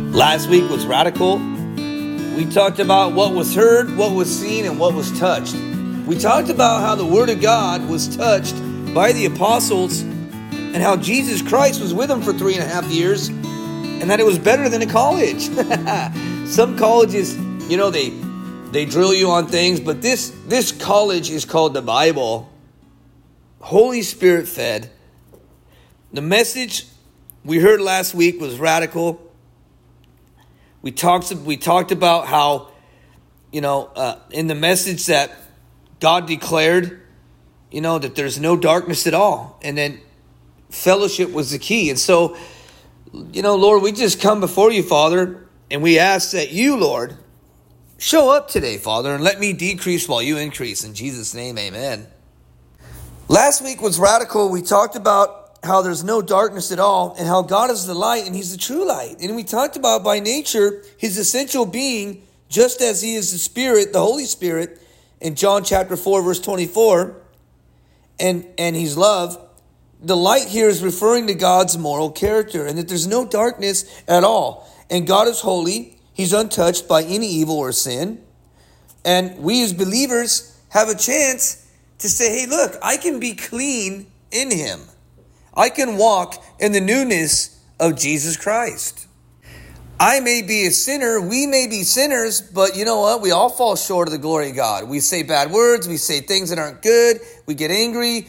Last week was radical. We talked about what was heard, what was seen, and what was touched. We talked about how the Word of God was touched by the apostles and how Jesus Christ was with them for 3.5 years and that it was better than a college. Some colleges, they drill you on things, but this college is called the Bible. Holy Spirit fed. The message we heard last week was radical. We talked about how, in the message that God declared, that there's no darkness at all. And then fellowship was the key. And so, Lord, we just come before you, Father, and we ask that you, Lord, show up today, Father, and let me decrease while you increase. In Jesus' name, amen. Last week was radical. We talked about how there's no darkness at all and how God is the light and he's the true light. And we talked about by nature, his essential being, just as he is the Spirit, the Holy Spirit, in John chapter 4, verse 24, and he's love. The light here is referring to God's moral character and that there's no darkness at all. And God is holy. He's untouched by any evil or sin. And we as believers have a chance to say, hey, look, I can be clean in him. I can walk in the newness of Jesus Christ. I may be a sinner, we may be sinners, but you know what? We all fall short of the glory of God. We say bad words, we say things that aren't good, we get angry,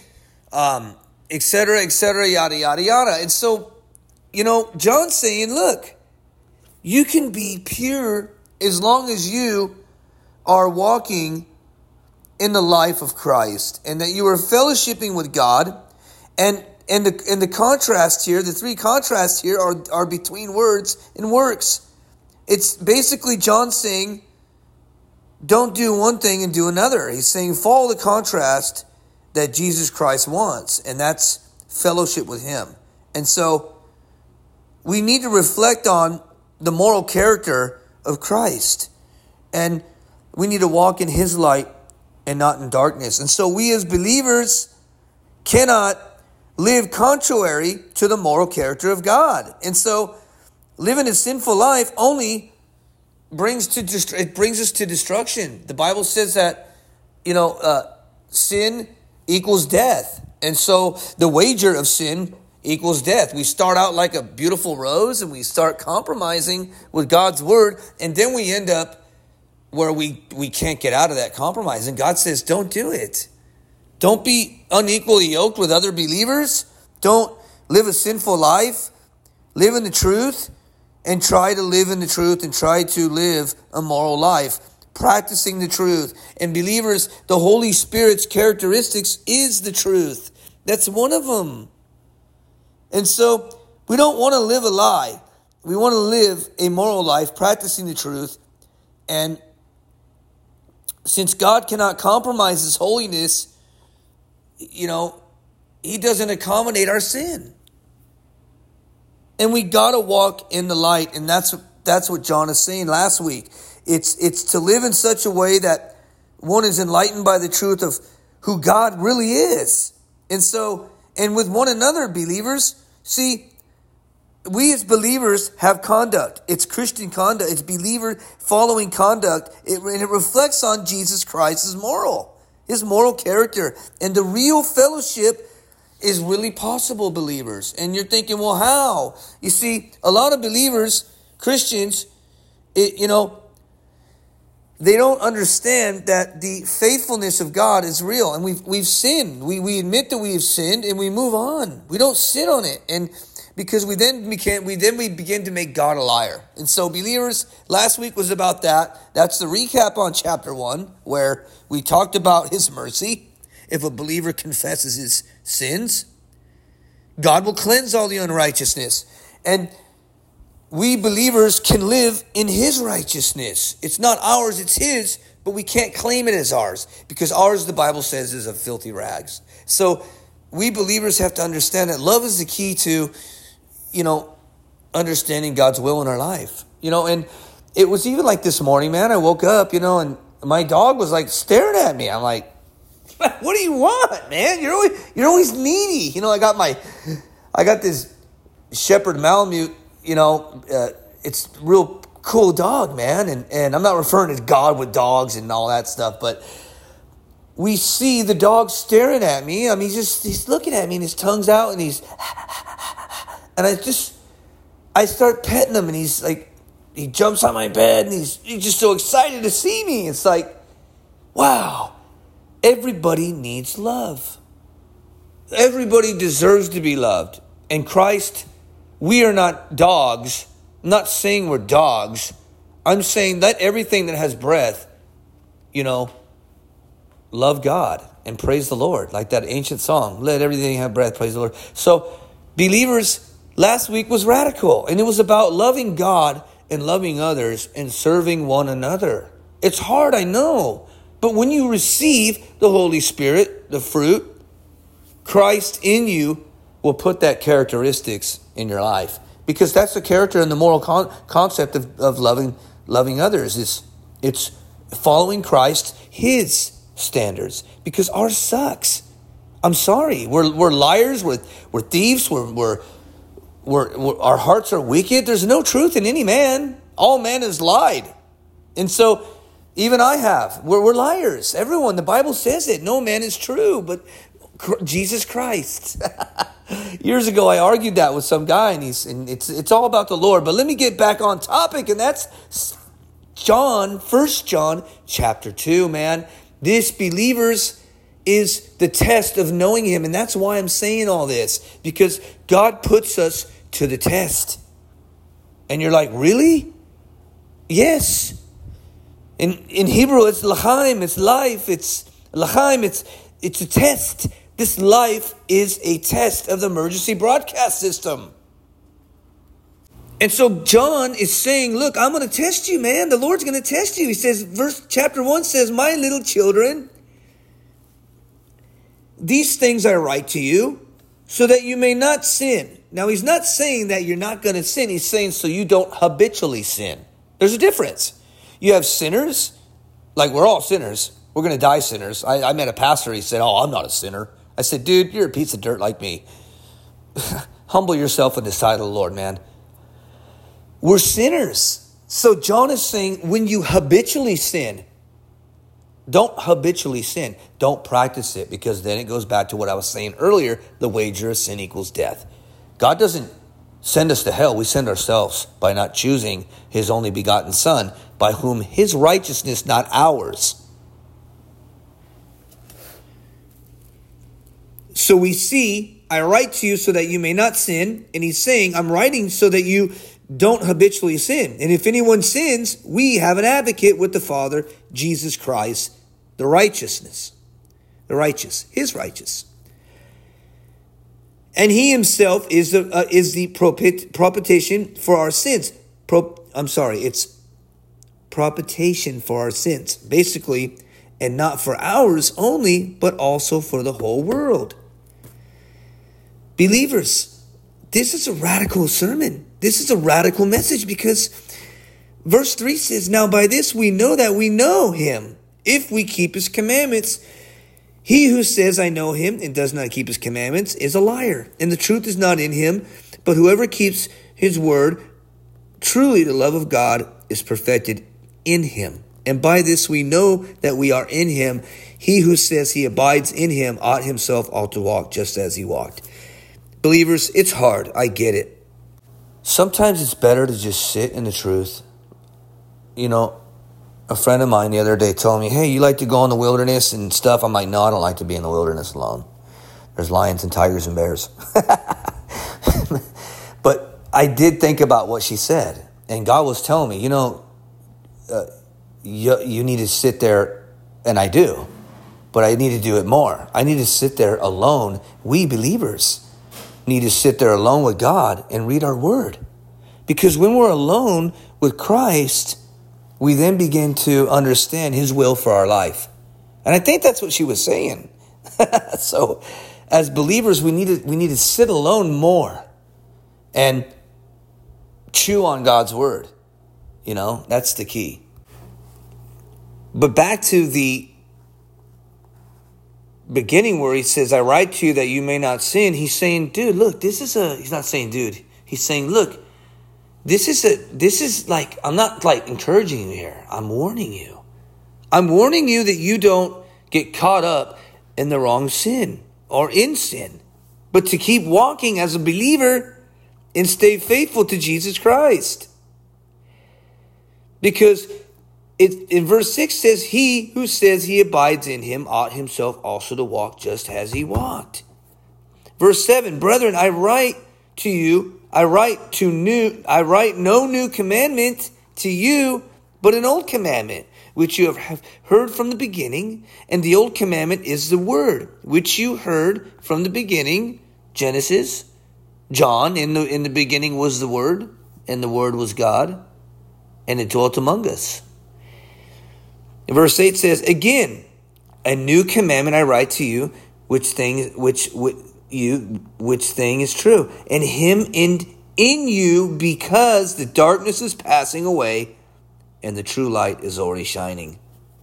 etc., yada, yada, yada. And so, John's saying, look, you can be pure as long as you are walking in the life of Christ and that you are fellowshipping with God. And the contrast here, the three contrasts here are between words and works. It's basically John saying, don't do one thing and do another. He's saying follow the contrast that Jesus Christ wants, and that's fellowship with him. And so we need to reflect on the moral character of Christ. And we need to walk in his light and not in darkness. And so we as believers cannot live contrary to the moral character of God. And so living a sinful life only brings us to destruction. The Bible says that, sin equals death. And so the wager of sin equals death. We start out like a beautiful rose and we start compromising with God's word. And then we end up where we can't get out of that compromise. And God says, don't do it. Don't be unequally yoked with other believers. Don't live a sinful life. Live in the truth and try to live in the truth and try to live a moral life, practicing the truth. And believers, the Holy Spirit's characteristics is the truth. That's one of them. And so we don't want to live a lie. We want to live a moral life, practicing the truth. And since God cannot compromise his holiness, he doesn't accommodate our sin. And we got to walk in the light. And that's what John is saying last week. It's to live in such a way that one is enlightened by the truth of who God really is. And with one another, believers, see, we as believers have conduct. It's Christian conduct. It's believer following conduct. And it reflects on Jesus Christ's his moral character. And the real fellowship is really possible, believers. And you're thinking, well, how? You see, a lot of believers, Christians, they don't understand that the faithfulness of God is real. And we've sinned. We admit that we have sinned and we move on. We don't sit on it. And because we begin to make God a liar. And so believers, last week was about that. That's the recap on chapter 1, where we talked about his mercy. If a believer confesses his sins, God will cleanse all the unrighteousness. And we believers can live in his righteousness. It's not ours, it's his, but we can't claim it as ours because ours, the Bible says, is of filthy rags. So we believers have to understand that love is the key to, understanding God's will in our life. And it was even like this morning, man, I woke up, and my dog was like staring at me. I'm like, what do you want, man? You're always needy. I got this Shepherd Malamute, it's real cool dog, man. And I'm not referring to God with dogs and all that stuff, but we see the dog staring at me. I mean, he's looking at me and his tongue's out and and I start petting him and he's like, he jumps on my bed and he's just so excited to see me. It's like, wow, everybody needs love. Everybody deserves to be loved. And Christ, we are not dogs. I'm not saying we're dogs. I'm saying let everything that has breath, love God and praise the Lord. Like that ancient song, let everything have breath, praise the Lord. So believers, last week was radical. And it was about loving God and loving others and serving one another. It's hard, I know. But when you receive the Holy Spirit, the fruit, Christ in you will put that characteristics in your life. Because that's the character and the moral concept of loving others. It's following Christ, his standards. Because ours sucks. I'm sorry. We're liars. We're thieves. We're our hearts are wicked. There's no truth in any man. All man has lied. And so even I have. We're liars. Everyone. The Bible says it. No man is true but Jesus Christ. Years ago, I argued that with some guy, and it's all about the Lord. But let me get back on topic, and that's 1 John chapter 2, man. This, believers, is the test of knowing him. And that's why I'm saying all this, because God puts us to the test. And you're like, really? Yes. In Hebrew, it's l'chaim, it's life, it's l'chaim, it's a test. This life is a test of the emergency broadcast system. And so John is saying, look, I'm going to test you, man. The Lord's going to test you. He says, chapter 1 says, my little children, these things I write to you so that you may not sin. Now, he's not saying that you're not going to sin. He's saying so you don't habitually sin. There's a difference. You have sinners, like we're all sinners. We're going to die sinners. I met a pastor. He said, I'm not a sinner. I said, dude, you're a piece of dirt like me. Humble yourself in the sight of the Lord, man. We're sinners. So John is saying when you habitually sin, don't habitually sin. Don't practice it, because then it goes back to what I was saying earlier. The wager of sin equals death. God doesn't send us to hell. We send ourselves by not choosing his only begotten Son, by whom his righteousness, not ours. So we see, I write to you so that you may not sin. And he's saying, I'm writing so that you don't habitually sin. And if anyone sins, we have an advocate with the Father, Jesus Christ, the righteous, his righteous. And he himself is the propitiation for our sins. It's propitiation for our sins. Basically, and not for ours only, but also for the whole world. Believers, this is a radical sermon. This is a radical message, because verse 3 says, now by this we know that we know him, if we keep his commandments. He who says, I know him, and does not keep his commandments is a liar, and the truth is not in him. But whoever keeps his word, truly the love of God is perfected in him. And by this we know that we are in him. He who says he abides in him ought himself ought to walk just as he walked. Believers, it's hard. I get it. Sometimes it's better to just sit in the truth. A friend of mine the other day told me, hey, you like to go in the wilderness and stuff? I'm like, no, I don't like to be in the wilderness alone. There's lions and tigers and bears. But I did think about what she said. And God was telling me, you need to sit there, and I do. But I need to do it more. I need to sit there alone. We believers need to sit there alone with God and read our word. Because when we're alone with Christ, we then begin to understand his will for our life. And I think that's what she was saying. So as believers, we need to sit alone more and chew on God's word. That's the key. But back to the beginning where he says, I write to you that you may not sin. He's saying, dude, look, he's not saying, dude. He's saying, look, This is like, I'm not like encouraging you here. I'm warning you. I'm warning you that you don't get caught up in the wrong sin or in sin, but to keep walking as a believer and stay faithful to Jesus Christ. Because in verse 6 says, he who says he abides in him ought himself also to walk just as he walked. Verse 7, brethren, I write no new commandment to you, but an old commandment, which you have heard from the beginning. And the old commandment is the word, which you heard from the beginning. Genesis, John, in the beginning was the word, and the word was God, and it dwelt among us. Verse 8 says, again, a new commandment I write to you, which thing is true, and him in you, because the darkness is passing away and the true light is already shining.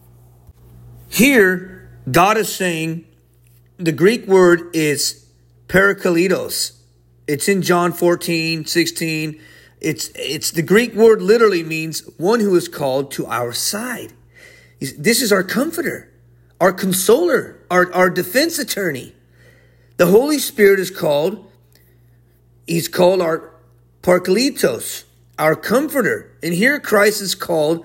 Here, God is saying, the Greek word is parakletos. It's in John 14:16. It's the Greek word literally means one who is called to our side. This is our comforter, our consoler, our defense attorney. The Holy Spirit is called, he's called our parakletos, our comforter. And here Christ is called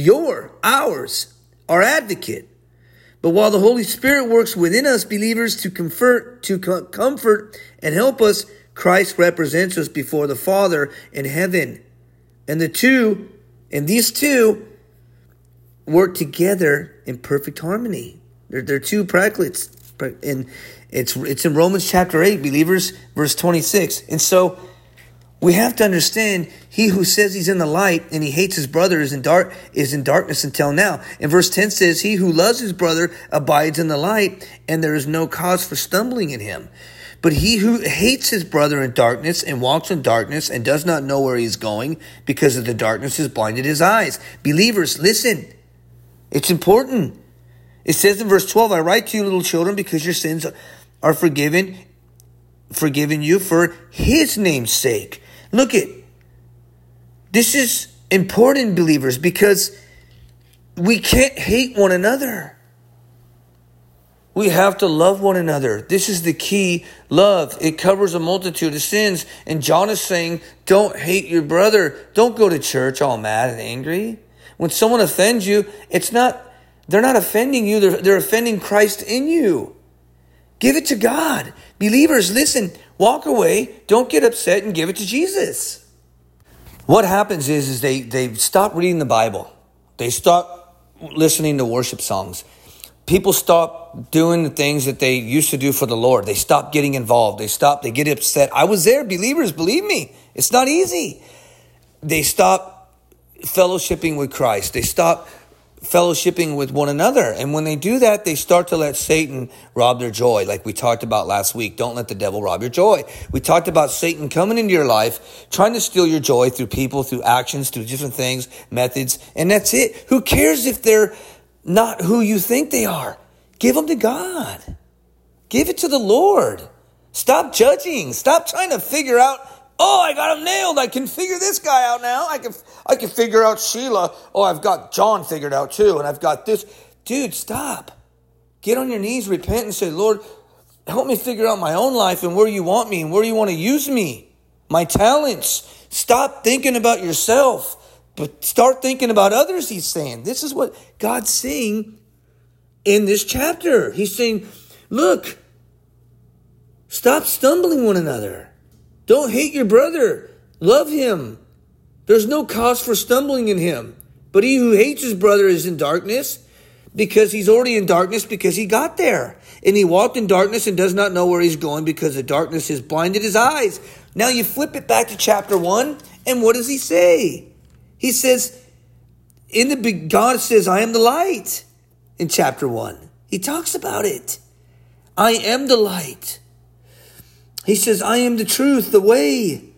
ours, our advocate. But while the Holy Spirit works within us believers to comfort and help us, Christ represents us before the Father in heaven. And these two work together in perfect harmony. They're two parakletos. And it's in Romans chapter 8, believers, verse 26. And so we have to understand, he who says he's in the light and he hates his brother is in darkness until now. And verse 10 says, he who loves his brother abides in the light, and there is no cause for stumbling in him. But he who hates his brother in darkness and walks in darkness and does not know where he is going, because of the darkness has blinded his eyes. Believers, listen. It's important. It says in verse 12, I write to you, little children, because your sins are forgiven you for his name's sake. Look at, this is important, believers, because we can't hate one another. We have to love one another. This is the key. Love. It covers a multitude of sins. And John is saying, don't hate your brother. Don't go to church all mad and angry. When someone offends you, they're not offending you. They're offending Christ in you. Give it to God. Believers, listen, walk away. Don't get upset and give it to Jesus. What happens is they stop reading the Bible. They stop listening to worship songs. People stop doing the things that they used to do for the Lord. They stop getting involved. They get upset. I was there, believers, believe me. It's not easy. They stop fellowshipping with Christ. They stop fellowshipping with one another. And when they do that, they start to let Satan rob their joy, like we talked about last week. Don't let the devil rob your joy. We talked about Satan coming into your life, trying to steal your joy through people, through actions, through different things, methods, and that's it. Who cares if they're not who you think they are? Give them to God. Give it to the Lord. Stop judging. Stop trying to figure out, oh, I got him nailed. I can figure this guy out now. I can figure out Sheila. Oh, I've got John figured out too. And I've got this. Dude, stop. Get on your knees, repent, and say, Lord, help me figure out my own life and where you want me and where you want to use me. My talents. Stop thinking about yourself, but start thinking about others, he's saying. This is what God's saying in this chapter. He's saying, look, stop stumbling one another. Don't hate your brother. Love him. There's no cause for stumbling in him. But he who hates his brother is in darkness, because he's already in darkness because he got there. And he walked in darkness and does not know where he's going because the darkness has blinded his eyes. Now you flip it back to chapter 1, and what does he say? He says, God says, I am the light in chapter 1. He talks about it. I am the light. He says, I am the truth, the way.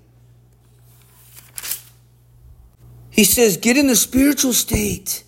He says, get in the spiritual state.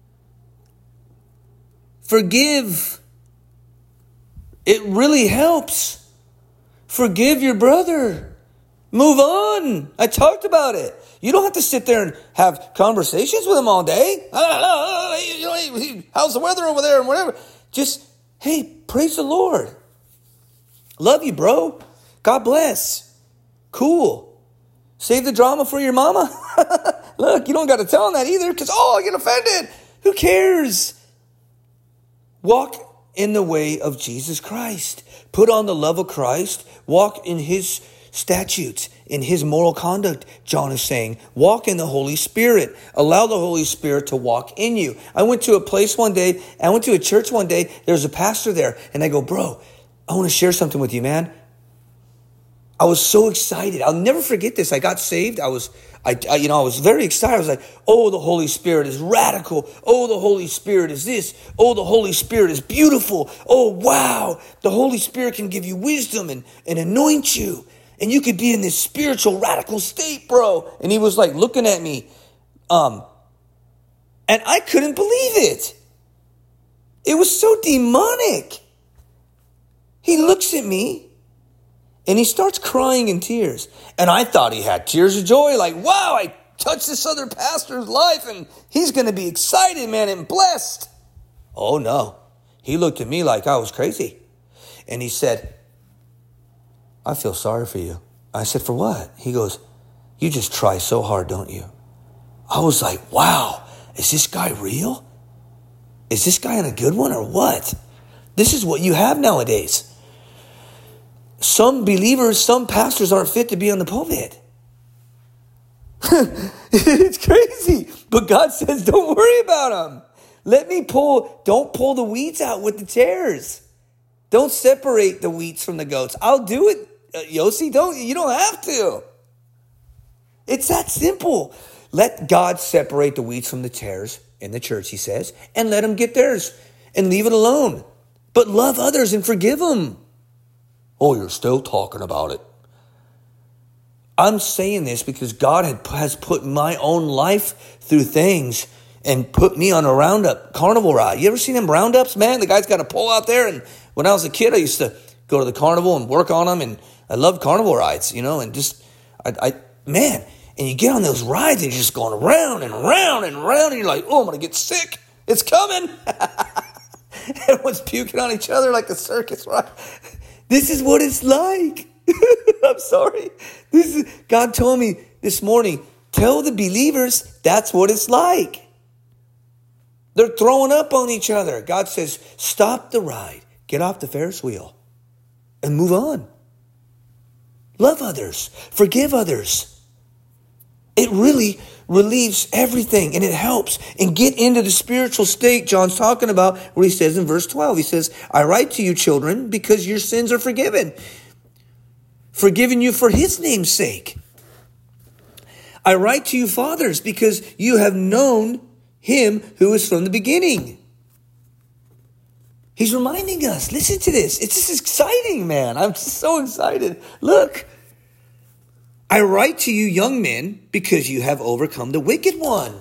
Forgive. It really helps. Forgive your brother. Move on. I talked about it. You don't have to sit there and have conversations with him all day. How's the weather over there and whatever. Just, hey, praise the Lord. Love you, bro. God bless. Cool. Save the drama for your mama. Look, you don't got to tell him that either because, I get offended. Who cares? Walk in the way of Jesus Christ. Put on the love of Christ. Walk in his statutes, in his moral conduct, John is saying. Walk in the Holy Spirit. Allow the Holy Spirit to walk in you. I went to a place one day, I went to a church one day, there was a pastor there, and I go, bro, I want to share something with you, man. I was so excited. I'll never forget this. I got saved. I was very excited. I was like, oh, the Holy Spirit is radical. Oh, the Holy Spirit is this. Oh, the Holy Spirit is beautiful. Oh, wow. The Holy Spirit can give you wisdom and anoint you. And you could be in this spiritual radical state, bro. And he was like looking at me. And I couldn't believe it. It was so demonic. He looks at me. And he starts crying in tears. And I thought he had tears of joy. Like, wow, I touched this other pastor's life. And he's going to be excited, man, and blessed. Oh, no. He looked at me like I was crazy. And he said, I feel sorry for you. I said, for what? He goes, you just try so hard, don't you? I was like, wow, is this guy real? Is this guy on a good one or what? This is what you have nowadays. Some believers, some pastors aren't fit to be on the pulpit. It's crazy. But God says, don't worry about them. Don't pull the weeds out with the tares. Don't separate the wheats from the goats. I'll do it, Yossi. You don't have to. It's that simple. Let God separate the wheats from the tares in the church, he says, and let them get theirs and leave it alone. But love others and forgive them. Oh, you're still talking about it. I'm saying this because God has put my own life through things and put me on a roundup carnival ride. You ever seen them roundups, man? The guy's got a pole out there. And when I was a kid, I used to go to the carnival and work on them. And I love carnival rides, and just, man, and you get on those rides and you're just going around and around and around. And you're like, oh, I'm going to get sick. It's coming. Everyone's puking on each other like a circus, right? This is what it's like. I'm sorry. God told me this morning, tell the believers that's what it's like. They're throwing up on each other. God says, stop the ride. Get off the Ferris wheel and move on. Love others. Forgive others. It really relieves everything and it helps. And get into the spiritual state John's talking about where he says in verse 12, he says, I write to you, children, because your sins are forgiven. Forgiven you for his name's sake. I write to you, fathers, because you have known him who is from the beginning. He's reminding us, listen to this. It's just exciting, man. I'm just so excited. Look. I write to you, young men, because you have overcome the wicked one.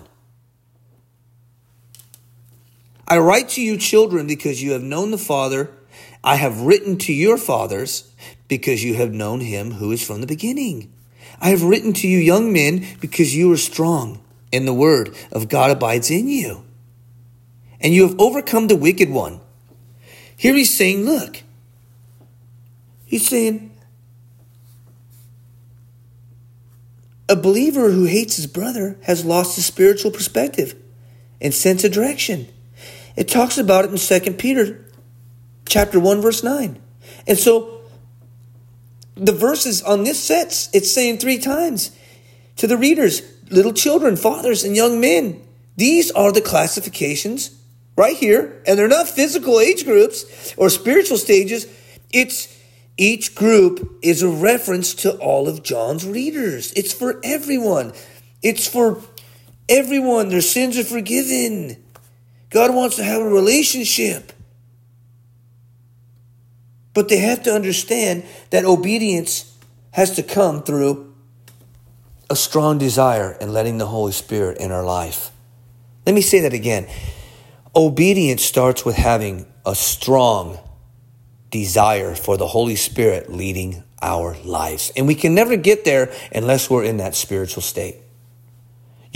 I write to you, children, because you have known the Father. I have written to your fathers, because you have known him who is from the beginning. I have written to you, young men, because you are strong, and the word of God abides in you. And you have overcome the wicked one. Here he's saying, look. He's saying, a believer who hates his brother has lost his spiritual perspective and sense of direction. It talks about it in 2 Peter chapter 1, verse 9. And so the verses on this sets, it's saying 3 times to the readers, little children, fathers, and young men. These are the classifications right here. And they're not physical age groups or spiritual stages. Each group is a reference to all of John's readers. It's for everyone. It's for everyone. Their sins are forgiven. God wants to have a relationship. But they have to understand that obedience has to come through a strong desire and letting the Holy Spirit in our life. Let me say that again. Obedience starts with having a strong desire for the Holy Spirit leading our lives. And we can never get there unless we're in that spiritual state.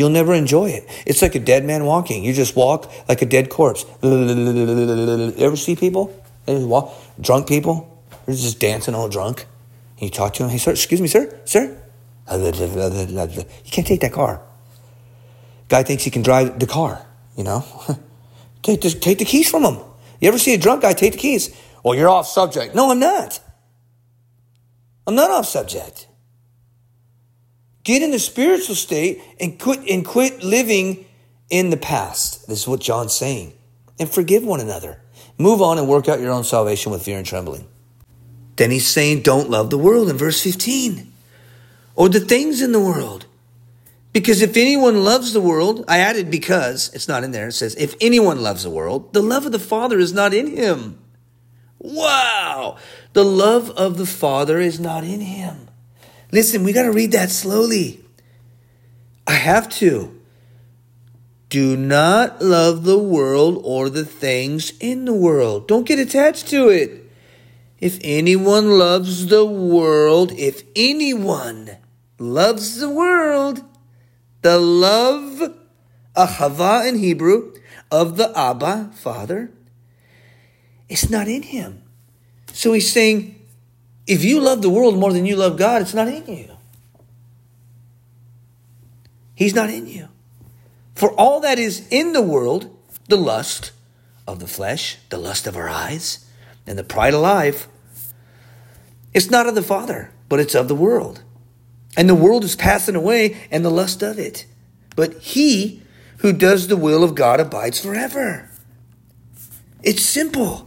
You'll never enjoy it. It's like a dead man walking. You just walk like a dead corpse. You ever see people? They just walk. Drunk people. They're just dancing all drunk. And you talk to them. Hey, sir, excuse me, sir? Sir? You can't take that car. Guy thinks he can drive the car, you know. Take the keys from him. You ever see a drunk guy take the keys? Well, you're off subject. No, I'm not. I'm not off subject. Get in the spiritual state and quit living in the past. This is what John's saying. And forgive one another. Move on and work out your own salvation with fear and trembling. Then he's saying, don't love the world in verse 15. Or the things in the world. Because if anyone loves the world, I added because, it's not in there. It says, if anyone loves the world, the love of the Father is not in him. Wow. The love of the Father is not in him. Listen, we got to read that slowly. I have to. Do not love the world or the things in the world. Don't get attached to it. If anyone loves the world, if anyone loves the world, the love, ahava in Hebrew, of the Abba, Father, it's not in him. So he's saying, if you love the world more than you love God, it's not in you. He's not in you. For all that is in the world, the lust of the flesh, the lust of our eyes, and the pride of life, it's not of the Father, but it's of the world. And the world is passing away and the lust of it. But he who does the will of God abides forever. It's simple.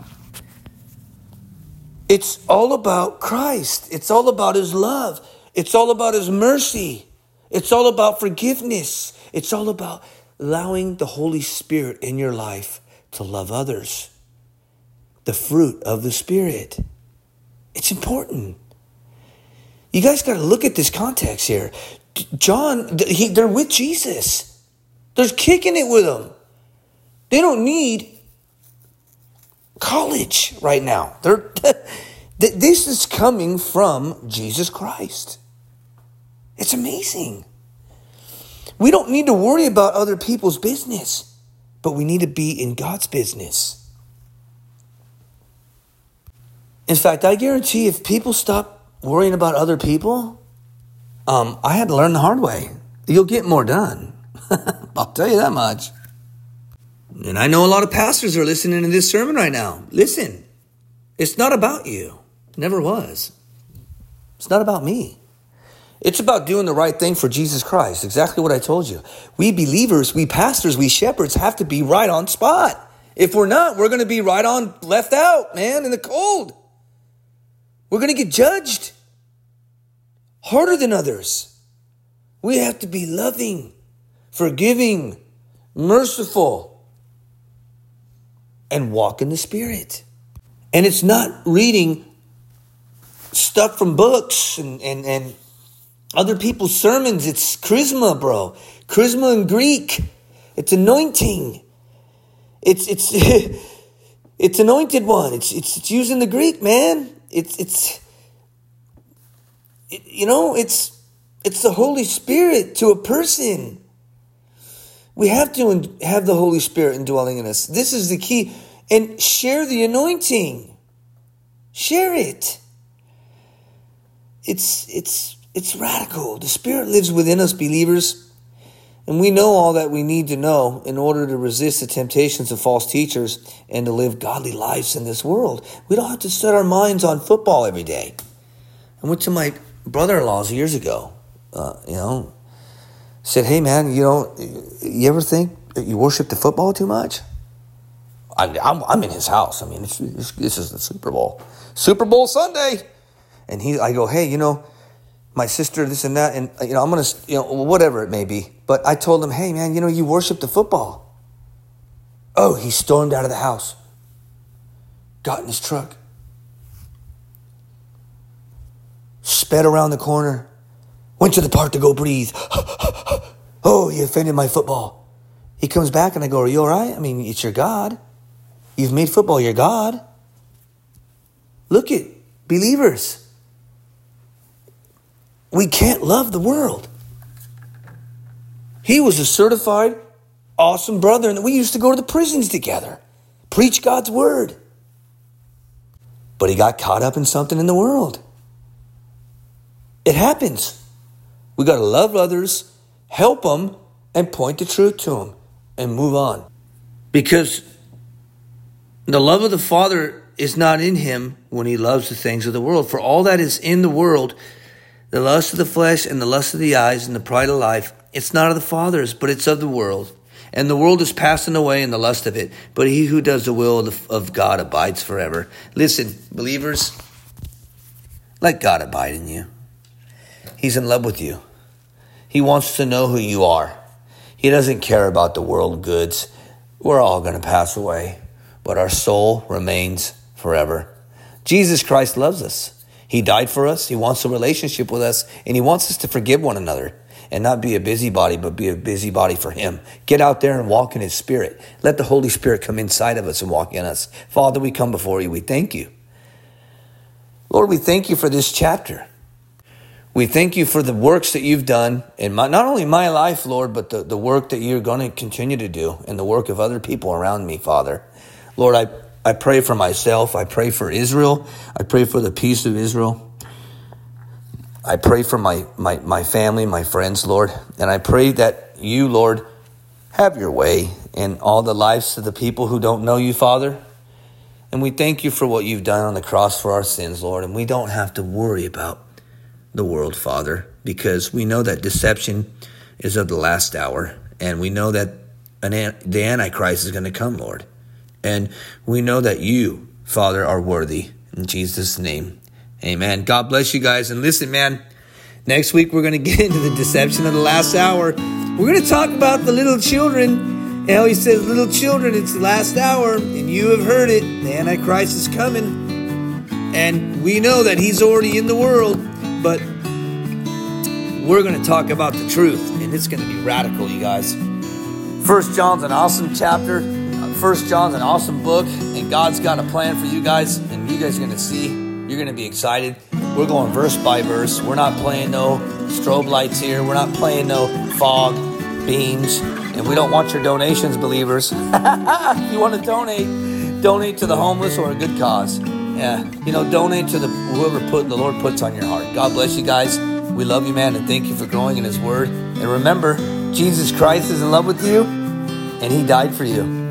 It's all about Christ. It's all about his love. It's all about his mercy. It's all about forgiveness. It's all about allowing the Holy Spirit in your life to love others. The fruit of the Spirit. It's important. You guys got to look at this context here. John, they're with Jesus. They're kicking it with him. They don't need college right now. This is coming from Jesus Christ. It's amazing. We don't need to worry about other people's business, but we need to be in God's business. In fact, I guarantee if people stop worrying about other people, I had to learn the hard way. You'll get more done. I'll tell you that much. And I know a lot of pastors are listening to this sermon right now. Listen, it's not about you. It never was. It's not about me. It's about doing the right thing for Jesus Christ. Exactly what I told you. We believers, we pastors, we shepherds have to be right on spot. If we're not, we're going to be right on left out, man, in the cold. We're going to get judged harder than others. We have to be loving, forgiving, merciful, and walk in the Spirit. And it's not reading stuff from books and other people's sermons. It's charisma, bro. Charisma in Greek. It's anointing. It's it's anointed one. It's used in the Greek, man. It's the Holy Spirit to a person. We have to have the Holy Spirit indwelling in us. This is the key. And share the anointing. Share it. It's radical. The Spirit lives within us, believers. And we know all that we need to know in order to resist the temptations of false teachers and to live godly lives in this world. We don't have to set our minds on football every day. I went to my brother-in-law's years ago, said, hey, man, you ever think that you worship the football too much? I'm in his house. I mean, this is the Super Bowl. Super Bowl Sunday. And I go, hey, my sister, this and that, and, I'm going to, whatever it may be. But I told him, hey, man, you worship the football. Oh, he stormed out of the house. Got in his truck. Sped around the corner. Went to the park to go breathe. Oh, you offended my football. He comes back and I go, are you all right? I mean, it's your God. You've made football your God. Look at believers. We can't love the world. He was a certified, awesome brother, and we used to go to the prisons together, preach God's word. But he got caught up in something in the world. It happens. We got to love others, help them, and point the truth to them, and move on. Because the love of the Father is not in him when he loves the things of the world. For all that is in the world, the lust of the flesh and the lust of the eyes and the pride of life, it's not of the Father's, but it's of the world. And the world is passing away in the lust of it. But he who does the will of God abides forever. Listen, believers, let God abide in you. He's in love with you. He wants to know who you are. He doesn't care about the world goods. We're all going to pass away, but our soul remains forever. Jesus Christ loves us. He died for us. He wants a relationship with us, and he wants us to forgive one another and not be a busybody, but be a busybody for him. Get out there and walk in his Spirit. Let the Holy Spirit come inside of us and walk in us. Father, we come before you. We thank you. Lord, we thank you for this chapter. We thank you for the works that you've done in not only my life, Lord, but the work that you're going to continue to do and the work of other people around me, Father. Lord, I pray for myself. I pray for Israel. I pray for the peace of Israel. I pray for my family, my friends, Lord. And I pray that you, Lord, have your way in all the lives of the people who don't know you, Father. And we thank you for what you've done on the cross for our sins, Lord. And we don't have to worry about the world, Father, because we know that deception is of the last hour, and we know that the Antichrist is going to come, Lord. And we know that you, Father, are worthy. In Jesus' name, amen. God bless you guys. And listen, man, next week we're going to get into the deception of the last hour. We're going to talk about the little children. And how he says, little children, it's the last hour, and you have heard it. The Antichrist is coming. And we know that he's already in the world. But we're going to talk about the truth, and it's going to be radical, you guys. 1 John's an awesome chapter. 1 John's an awesome book, and God's got a plan for you guys, and you guys are going to see. You're going to be excited. We're going verse by verse. We're not playing no strobe lights here. We're not playing no fog, beams, and we don't want your donations, believers. If you want to donate to the homeless or a good cause. Yeah, donate to whoever the Lord puts on your heart. God bless you guys. We love you, man, and thank you for growing in his word. And remember, Jesus Christ is in love with you, and he died for you.